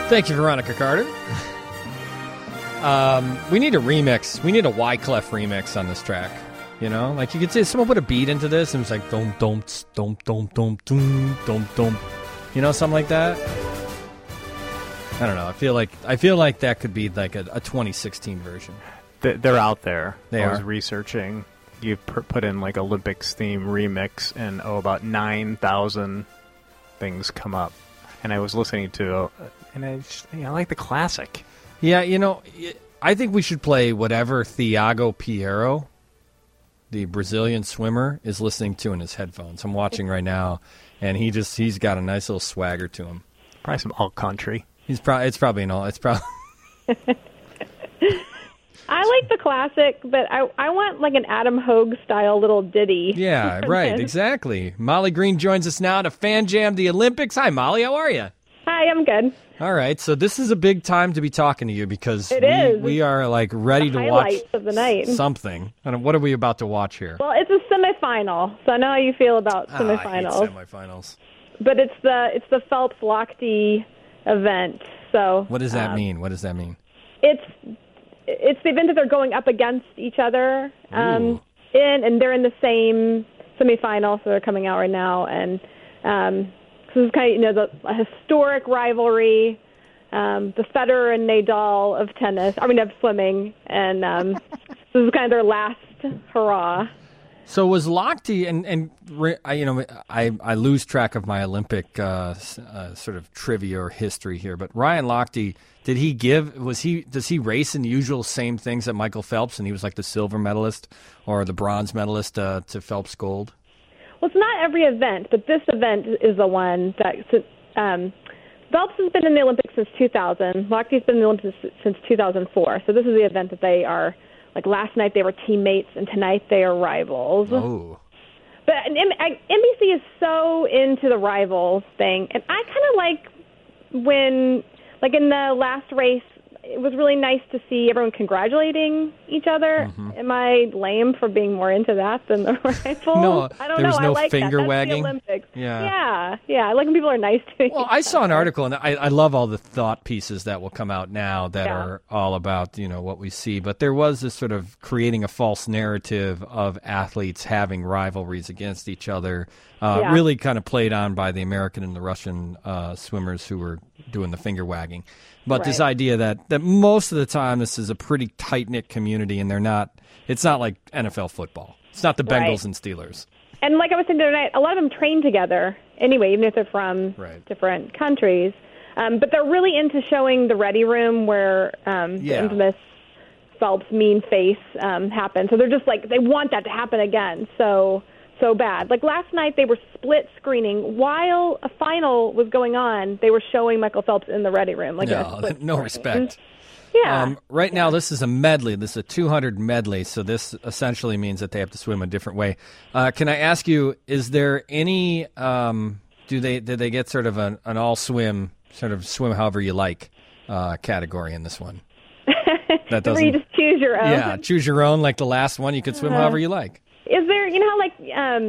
Thank you, Veronica Carter. We need a remix. We need a Wyclef remix on this track. You know, like you could say, someone put a beat into this and it was like dum dum dum dum dum dum dum dum. You know, something like that. I don't know. I feel like that could be like a 2016 version. They're out there. I was researching. You put in like Olympics theme remix, and about 9,000 things come up. And I was listening to, and I like the classic. Yeah, you know, I think we should play whatever Thiago Pinheiro, the Brazilian swimmer, is listening to in his headphones. I'm watching right now, and he's got a nice little swagger to him. Probably some alt country. It's probably an alt. It's probably. I like the classic, but I want like an Adam Hogue style little ditty. Yeah, right, exactly. Molly Green joins us now to Fan Jam the Olympics. Hi, Molly. How are you? Hi, I'm good. All right, so this is a big time to be talking to you because we are like ready to watch of the night. Something. And what are we about to watch here? Well, it's a semifinal, so I know how you feel about semifinals. I hate semifinals. But it's the Phelps Lochte event. So what does that mean? What does that mean? It's the event that they're going up against each other and they're in the same semifinal, so they're coming out right now, and so it's kind of a historic rivalry, the Federer and Nadal of swimming, and this is kind of their last hurrah. So was Lochte and I lose track of my Olympic sort of trivia or history here, but Ryan Lochte, does he race in the usual same things that Michael Phelps, and he was like the silver medalist or the bronze medalist to Phelps' gold? Well, it's not every event, but this event is the one that Phelps has been in the Olympics since 2000. Lochte's been in the Olympics since 2004. So this is the event that they are, like last night they were teammates and tonight they are rivals. Oh. But NBC is so into the rivals thing. And I kind of like when, like in the last race, it was really nice to see everyone congratulating each other. Mm-hmm. Am I lame for being more into that than the rifles? No, I don't there was know. no I like finger that. That's wagging. The Olympics. Yeah. I like when people are nice to each other. I saw an article, and I love all the thought pieces that will come out now that are all about what we see. But there was this sort of creating a false narrative of athletes having rivalries against each other. Really kind of played on by the American and the Russian swimmers who were doing the finger wagging. But this idea that most of the time this is a pretty tight-knit community and it's not like NFL football. It's not the Bengals and Steelers. And like I was saying the other night, a lot of them train together anyway, even if they're from different countries. But they're really into showing the ready room where the infamous Phelps mean face happened. So they're just like, they want that to happen again. So bad. Like last night, they were split screening while a final was going on. They were showing Michael Phelps in the ready room. Like no respect. Yeah. Right now, this is a medley. This is a 200 medley. So this essentially means that they have to swim a different way. Can I ask you? Is there any? Did they get sort of an all swim, sort of swim however you like category in this one? That doesn't. Where you just choose your own. Yeah, choose your own. Like the last one, you could swim however you like. Is there, how like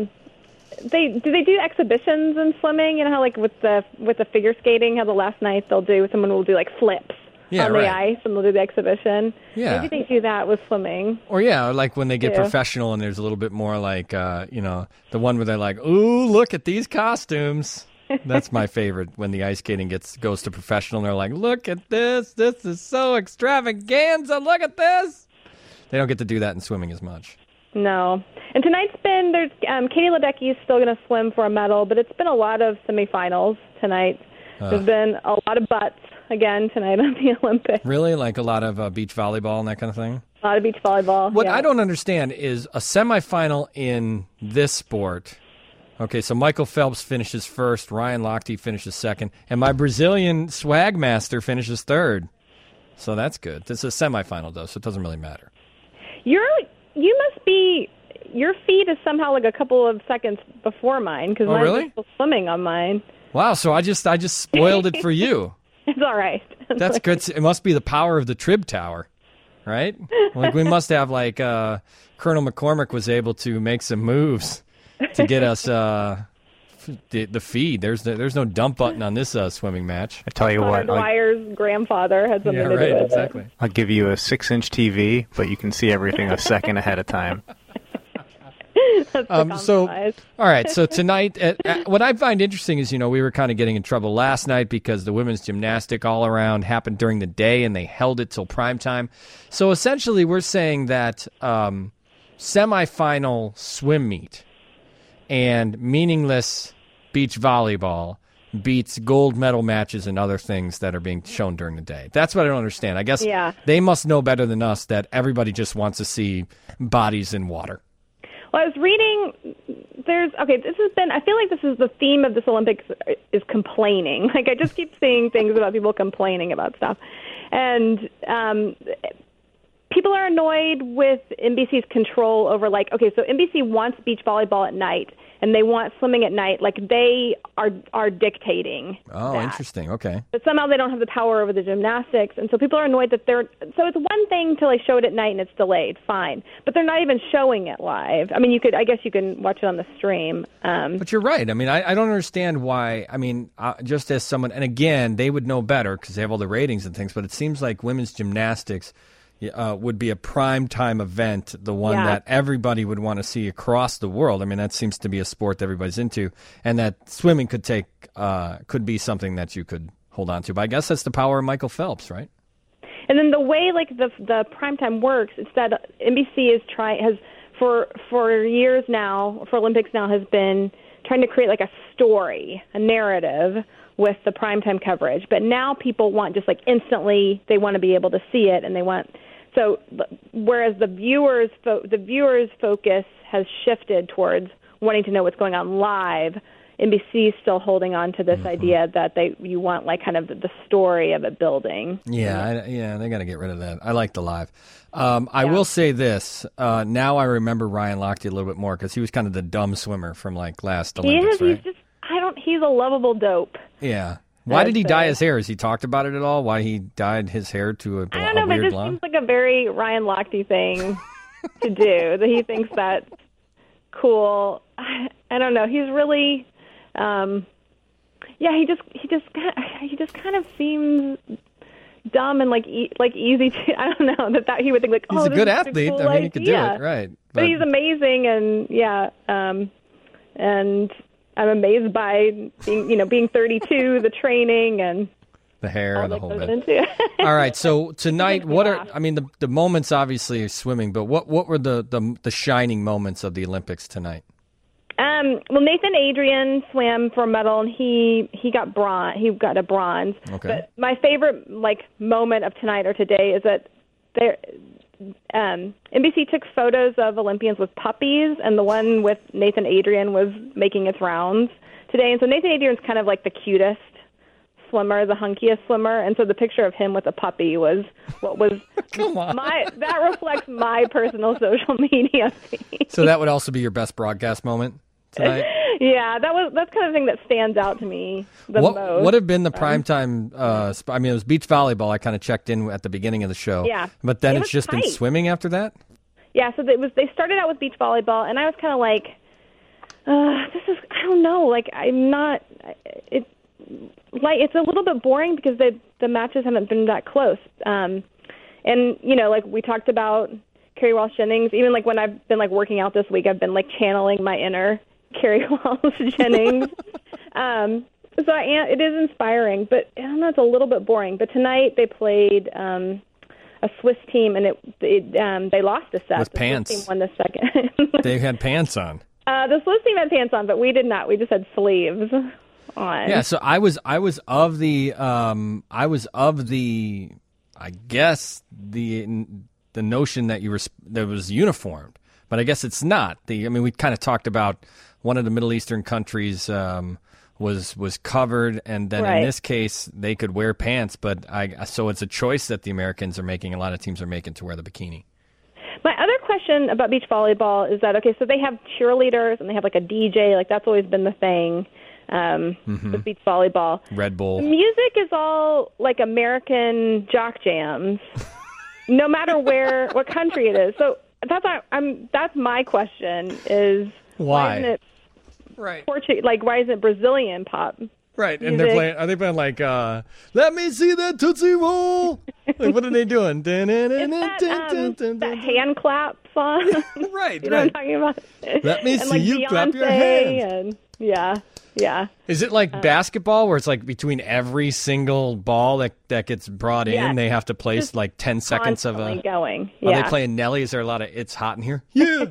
they do exhibitions in swimming? You know how like with the figure skating, how the last night someone will do like flips on the ice and they'll do the exhibition. Yeah, maybe they do that with swimming. Or like when they get professional and there's a little bit more like the one where they're like, ooh, look at these costumes. That's my favorite when the ice skating goes to professional and they're like, look at this. This is so extravaganza. Look at this. They don't get to do that in swimming as much. No. And tonight's there's Katie Ledecky is still going to swim for a medal, but it's been a lot of semifinals tonight. There's been a lot of butts again tonight on the Olympics. Really? Like a lot of beach volleyball and that kind of thing? A lot of beach volleyball. What I don't understand is a semifinal in this sport. Okay, so Michael Phelps finishes first, Ryan Lochte finishes second, and my Brazilian swag master finishes third. So that's good. This is a semifinal, though, so it doesn't really matter. You must be, your feed is somehow like a couple of seconds before mine, because mine's really? Still swimming on mine. Wow, so I just spoiled it for you. It's all right. That's good. It must be the power of the Trib Tower, right? Like we must have like Colonel McCormick was able to make some moves to get us the feed. There's no dump button on this swimming match. I tell you what, Dwyer's grandfather had something to do with it. Exactly. I'll give you a 6-inch TV, but you can see everything a second ahead of time. All right. So tonight, what I find interesting is, we were kind of getting in trouble last night because the women's gymnastic all around happened during the day and they held it till prime time. So essentially, we're saying that semifinal swim meet and meaningless beach volleyball beats gold medal matches and other things that are being shown during the day. That's what I don't understand. I guess they must know better than us that everybody just wants to see bodies in water. Well, I was reading, I feel like this is the theme of this Olympics is complaining. Like, I just keep seeing things about people complaining about stuff. And people are annoyed with NBC's control over, so NBC wants beach volleyball at night, and they want swimming at night. Like, they are dictating that. Interesting. Okay. But somehow they don't have the power over the gymnastics, and so people are annoyed that so it's one thing to show it at night and it's delayed, fine. But they're not even showing it live. I mean, I guess you can watch it on the stream. But you're right. I mean, I don't understand why. I mean, just as someone, and again, they would know better because they have all the ratings and things, but it seems like women's gymnastics would be a prime time event, the one that everybody would want to see across the world. I mean, that seems to be a sport that everybody's into, and that swimming could be something that you could hold on to. But I guess that's the power of Michael Phelps, right? And then the way the prime time works, it's that NBC has for years now, for Olympics now, has been trying to create a story, a narrative with the primetime coverage. But now people want just instantly, they want to be able to see it, and they want. So, whereas the viewers' focus has shifted towards wanting to know what's going on live, NBC is still holding on to this idea that you want kind of the story of it building. Yeah, they got to get rid of that. I like the live. I will say this. Now I remember Ryan Lochte a little bit more because he was kind of the dumb swimmer from last Olympics, right? He's a lovable dope. Yeah. Why did he dye his hair? Has he talked about it at all? Why he dyed his hair to a weird blonde? I don't know, but it just seems like a very Ryan Lochte thing to do. That he thinks that's cool. I don't know. He's really, he just kind of seems dumb and easy to. I don't know that he would think he's a good athlete. Cool he could do it, right? But he's amazing, and and I'm amazed by being 32, the training and the hair and the whole bit. All right, so tonight, the moments obviously are swimming, but what were the shining moments of the Olympics tonight? Well, Nathan Adrian swam for a medal, and he got bronze. He got a bronze. Okay. But my favorite moment of tonight or today is that NBC took photos of Olympians with puppies, and the one with Nathan Adrian was making its rounds today. And so Nathan Adrian's kind of the cutest swimmer, the hunkiest swimmer, and so the picture of him with a puppy was what was Come on. that reflects my personal social media feed. So that would also be your best broadcast moment tonight? Yeah, that's kind of the thing that stands out to me the most. What would have been the primetime? It was beach volleyball. I kind of checked in at the beginning of the show. Yeah, but then it's just tight. been swimming after that. Yeah, so they started out with beach volleyball, and I was kind of I don't know, I'm not. It's a little bit boring because the matches haven't been that close. And we talked about Kerri Walsh Jennings. Even when I've been working out this week, I've been channeling my inner Kerri Walsh Jennings. It is inspiring, but I don't know, it's a little bit boring. But tonight they played a Swiss team, and they lost a set. With the pants. Swiss team won the second. They had pants on. The Swiss team had pants on, but we did not. We just had sleeves on. Yeah, so I was of the I guess the notion that that was uniformed, but I guess it's not. We kind of talked about one of the Middle Eastern countries was covered, and then in this case they could wear pants, but so it's a choice that the Americans are making. A lot of teams are making to wear the bikini. My other question about beach volleyball is that, so they have cheerleaders and they have a DJ, that's always been the thing with beach volleyball. Red Bull. The music is all American jock jams, no matter what country it is. So that's my question is why? Isn't it, right. like why isn't it Brazilian pop? Right, and are they playing like, let me see that Tootsie Roll? Like, what are they doing? That hand clap song. Right, you know what I'm talking about? Let me see you Beyonce clap your hands. And, yeah. Is it like basketball where it's like between every single ball that gets brought in, they have to place like 10 seconds of a... going. Yeah. Are they playing Nelly? Is there a lot of It's Hot in Here? Yeah.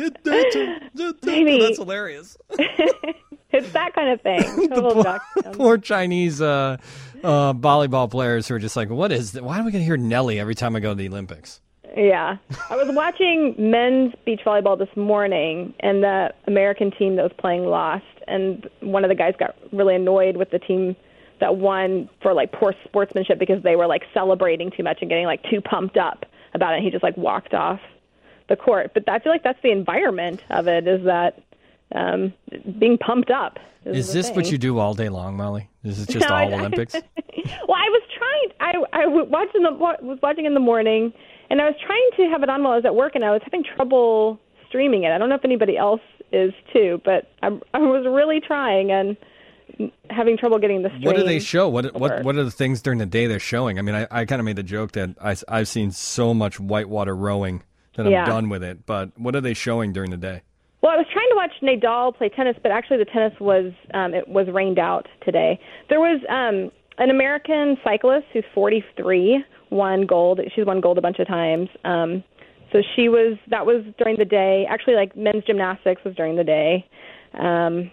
That's hilarious. It's that kind of thing. The poor Chinese volleyball players who are just like, what is that? Why am I going to hear Nelly every time I go to the Olympics? Yeah. I was watching men's beach volleyball this morning, and the American team that was playing lost, and one of the guys got really annoyed with the team that won for like poor sportsmanship because they were like celebrating too much and getting like too pumped up about it. And he just like walked off the court. But I feel like that's the environment of it, is that being pumped up. Is this what you do all day long, Molly? Is it just all Olympics? Well, I was trying. I was watching in the morning, and I was trying to have it on while I was at work, and I was having trouble streaming it. I don't know if anybody else is too, but I was really trying and having trouble getting the stream. What do they show? What are the things during the day they're showing? I mean, I kind of made the joke that I've seen so much whitewater rowing that I'm done with it. But what are they showing during the day? Well, I was trying to watch Nadal play tennis, but actually the tennis was it was rained out today. There was an American cyclist who's 43, won gold. She's won gold a bunch of times. So that was during the day. Actually, like men's gymnastics was during the day, and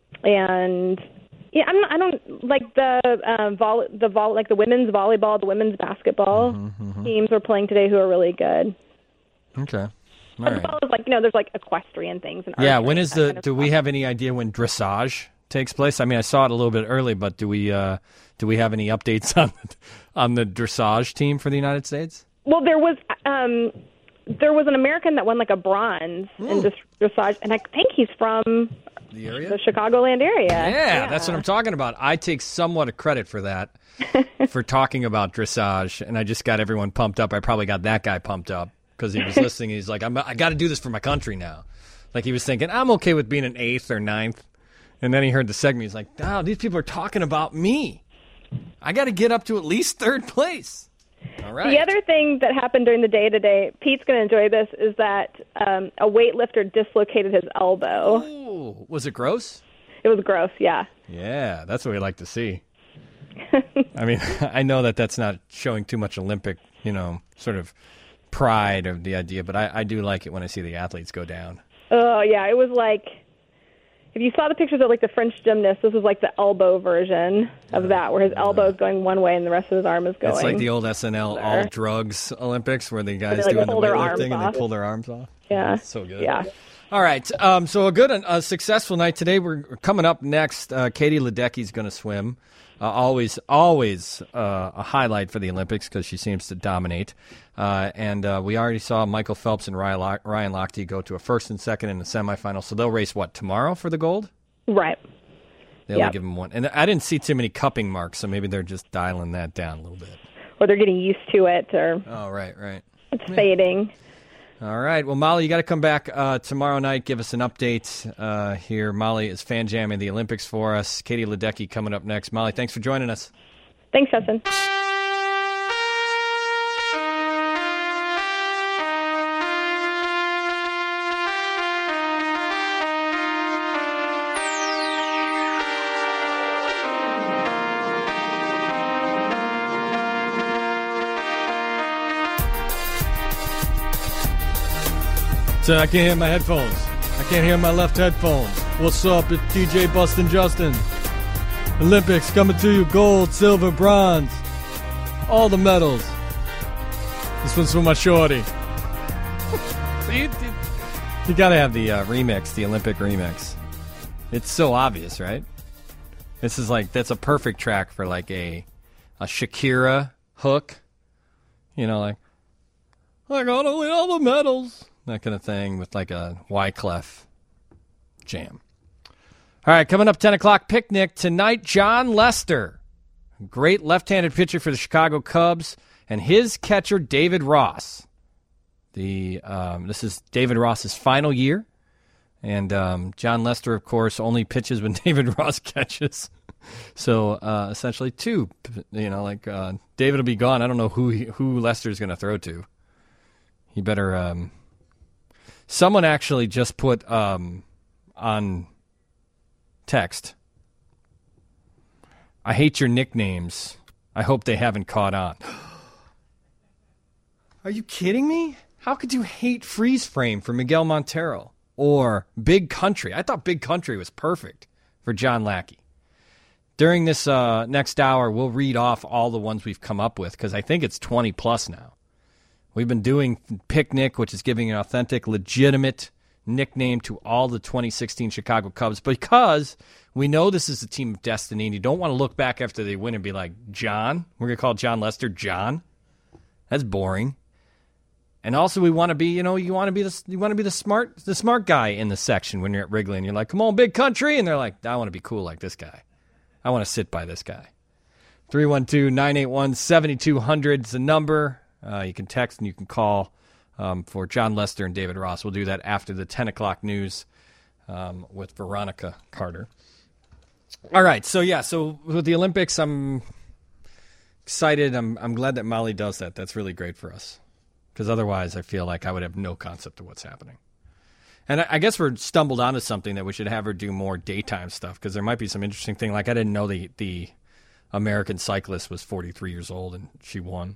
yeah, I don't like like the women's volleyball, the women's basketball teams were playing today who are really good. Okay. All as well as there's like equestrian things. And when is do we have any idea when dressage takes place? I mean, I saw it a little bit early, but do we have any updates on the dressage team for the United States? Well, there was an American that won like a bronze in dressage, and I think he's from the area, the Chicagoland area. Yeah, that's what I'm talking about. I take somewhat of credit for that, for talking about dressage, and I just got everyone pumped up. I probably got that guy pumped up because he was listening. He's like, I got to do this for my country now. Like he was thinking, I'm okay with being an 8th or 9th. And then he heard the segment. He's like, oh, these people are talking about me. I got to get up to at least 3rd place. All right. The other thing that happened during the day today, Pete's going to enjoy this, is that a weightlifter dislocated his elbow. Oh, was it gross? It was gross, yeah. Yeah, that's what we like to see. I mean, I know that's not showing too much Olympic, sort of pride of the idea, but I do like it when I see the athletes go down. Oh, yeah, it was like, if you saw the pictures of like the French gymnast, this was like the elbow version of that, where his elbow is going one way and the rest of his arm is going. It's like the old SNL all drugs Olympics where the guys doing the weightlifting and they pull their arms off. Yeah. That's so good. Yeah. All right. So a good and successful night today. We're coming up next. Katie Ledecky's going to swim. Always a highlight for the Olympics because she seems to dominate. And we already saw Michael Phelps and Ryan Lochte go to a 1st and 2nd in the semifinal. So they'll race, tomorrow for the gold? Right. They'll give them one. And I didn't see too many cupping marks, so maybe they're just dialing that down a little bit. Or they're getting used to it. Oh, right. It's fading. All right. Well, Molly, you got to come back tomorrow night. Give us an update here. Molly is fan jamming the Olympics for us. Katie Ledecky coming up next. Molly, thanks for joining us. Thanks, Justin. I can't hear my headphones. I can't hear my left headphones. What's up? It's DJ Bustin' Justin. Olympics coming to you. Gold, silver, bronze. All the medals. This one's for my shorty. You gotta have the remix, the Olympic remix. It's so obvious, right? This is that's a perfect track for like a Shakira hook. I gotta win all the medals. That kind of thing with like a Wyclef jam. All right, coming up 10 o'clock picnic tonight, John Lester, great left-handed pitcher for the Chicago Cubs, and his catcher, David Ross. This is David Ross's final year And John Lester, of course, only pitches when David Ross catches. So essentially 2. David will be gone. I don't know who Lester's going to throw to. He better. Someone actually just put on text, I hate your nicknames. I hope they haven't caught on. Are you kidding me? How could you hate Freeze Frame for Miguel Montero? Or Big Country? I thought Big Country was perfect for John Lackey. During this next hour, we'll read off all the ones we've come up with, because I think it's 20 plus now. We've been doing Picnic, which is giving an authentic, legitimate nickname to all the 2016 Chicago Cubs, because we know this is a team of destiny, and you don't want to look back after they win and be like, John? We're going to call John Lester John? That's boring. And also, we want to be, you want to be the smart guy in the section when you're at Wrigley, and you're like, come on, Big Country, and they're like, I want to be cool like this guy. I want to sit by this guy. 312-981-7200 is the number. You can text and you can call for John Lester and David Ross. We'll do that after the 10 o'clock news with Veronica Carter. All right, so with the Olympics, I'm excited. I'm glad that Molly does that. That's really great for us, because otherwise I feel like I would have no concept of what's happening. And I guess we're stumbled onto something that we should have her do more daytime stuff, because there might be some interesting thing. Like, I didn't know the American cyclist was 43 years old and she won,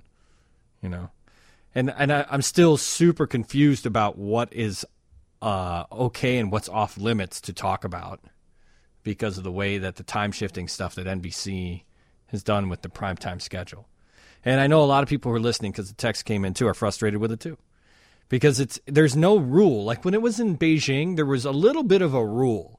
And I'm still super confused about what is okay and what's off limits to talk about, because of the way that the time-shifting stuff that NBC has done with the primetime schedule. And I know a lot of people who are listening, because the text came in too, are frustrated with it too. Because there's no rule. Like when it was in Beijing, there was a little bit of a rule.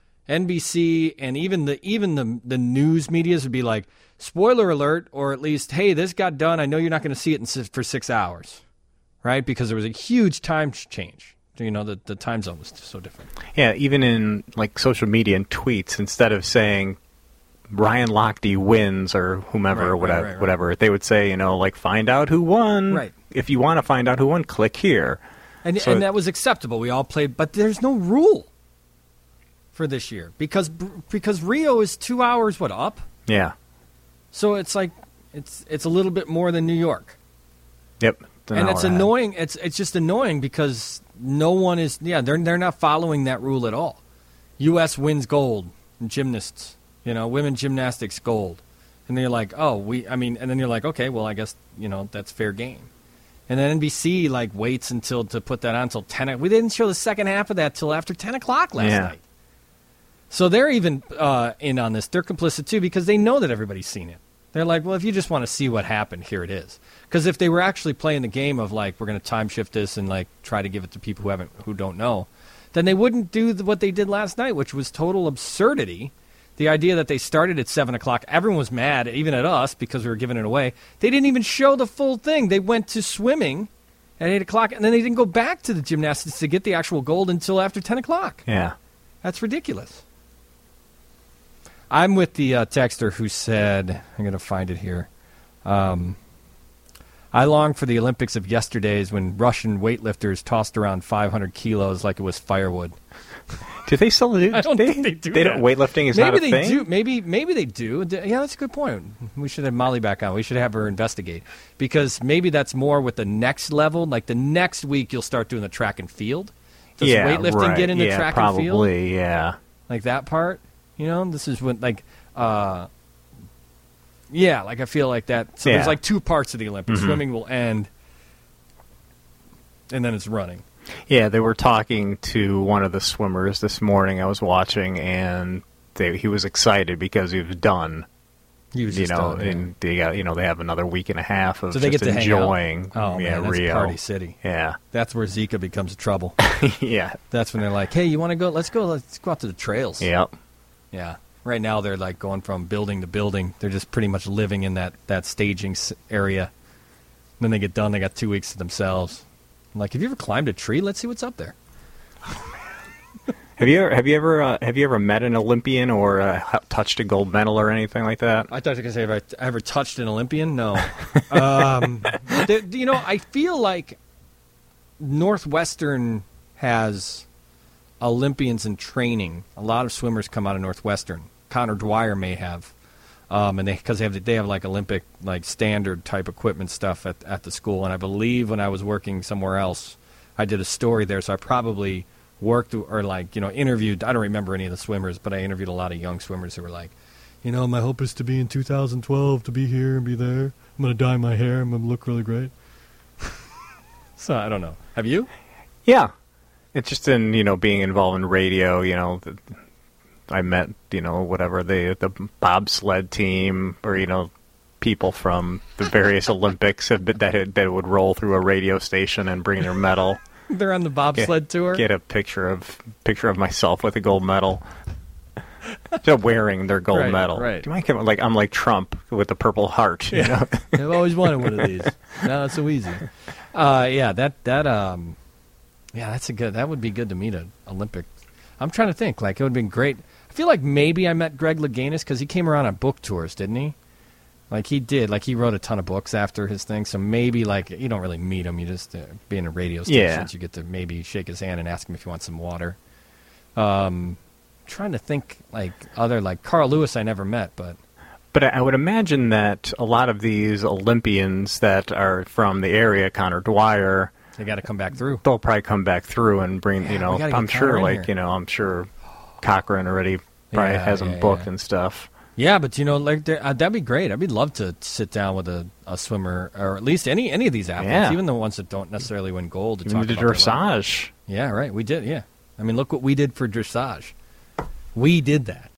NBC and even the news medias would be like, spoiler alert, or at least, hey, this got done. I know you're not going to see it for 6 hours, right? Because there was a huge time change. The time zone was so different. Yeah, even in like social media and tweets, instead of saying Ryan Lochte wins or whomever or whatever, they would say, find out who won. Right. If you want to find out who won, click here. And that was acceptable. We all played, but there's no rule for this year because Rio is 2 hours up. Yeah. So it's like it's a little bit more than New York. Yep. And it's annoying. It's just annoying because no one is. Yeah, they're not following that rule at all. U.S. wins gold in gymnasts. Women gymnastics gold. And then you're like, and then you're like, okay, well, I guess, that's fair game. And then NBC, waits to put that on until 10. We didn't show the second half of that till after 10 o'clock last night. So they're even in on this. They're complicit, too, because they know that everybody's seen it. They're like, well, if you just want to see what happened, here it is. Because if they were actually playing the game of, we're going to time shift this and, try to give it to people who don't know, then they wouldn't do what they did last night, which was total absurdity. The idea that they started at 7 o'clock, everyone was mad, even at us, because we were giving it away. They didn't even show the full thing. They went to swimming at 8 o'clock, and then they didn't go back to the gymnastics to get the actual gold until after 10 o'clock. Yeah. That's ridiculous. I'm with the texter who said, I'm going to find it here. I long for the Olympics of yesterdays when Russian weightlifters tossed around 500 kilos like it was firewood. Do they still do? I don't think they do. Weightlifting is not a thing? Maybe they do. Yeah, that's a good point. We should have Molly back on. We should have her investigate. Because maybe that's more with the next level. Like the next week you'll start doing the track and field. Does weightlifting get into track and field? Probably, yeah. Like that part? This is when, I feel like that. So there's two parts of the Olympics. Mm-hmm. Swimming will end, and then it's running. Yeah, they were talking to one of the swimmers this morning. I was watching, and he was excited because he was done. He was done, and they got they have another week and a half of so they just get to enjoying. Hang out. Oh man, that's Rio. Party City. Yeah, that's where Zika becomes trouble. Yeah, that's when they're like, "Hey, you want to go? Let's go out to the trails." Yep. Yeah. Right now they're going from building to building. They're just pretty much living in that staging area. Then they get done. They got 2 weeks to themselves. I'm like, have you ever climbed a tree? Let's see what's up there. Oh man. Have you ever met an Olympian or touched a gold medal or anything like that? I thought you were going to say, have I ever touched an Olympian? No. I feel like Northwestern has Olympians in training. A lot of swimmers come out of Northwestern. Connor Dwyer may have, and because they have like Olympic like standard type equipment stuff at the school. And I believe when I was working somewhere else, I did a story there, so I probably worked or like interviewed. I don't remember any of the swimmers, but I interviewed a lot of young swimmers who were like, my hope is to be in 2012 to be here and be there. I'm gonna dye my hair. I'm gonna look really great. So I don't know. Have you? Yeah, it's just in being involved in radio. I met whatever the bobsled team or people from the various Olympics that would roll through a radio station and bring their medal. They're on the bobsled tour. Get a picture of myself with a gold medal, just wearing their gold medal. Right. Do you mind? Like I'm like Trump with the Purple Heart. Yeah. I've always wanted one of these. No, it's so easy. That would be good to meet an Olympic. I'm trying to think. Like it would have been great. I feel like maybe I met Greg Louganis because he came around on book tours, didn't he? Like he did. Like he wrote a ton of books after his thing. So maybe like you don't really meet him. You just being a radio station, you get to maybe shake his hand and ask him if he wants some water. Trying to think like other like Carl Lewis I never met, but I would imagine that a lot of these Olympians that are from the area, Connor Dwyer, they got to come back through. They'll probably come back through and bring I'm sure I'm sure Cochran already probably has them booked and stuff. Yeah, but that'd be great. I'd love to sit down with a swimmer, or at least any of these athletes, even the ones that don't necessarily win gold. To talk about dressage. Yeah, right. We did. Yeah, I mean, look what we did for dressage. We did that.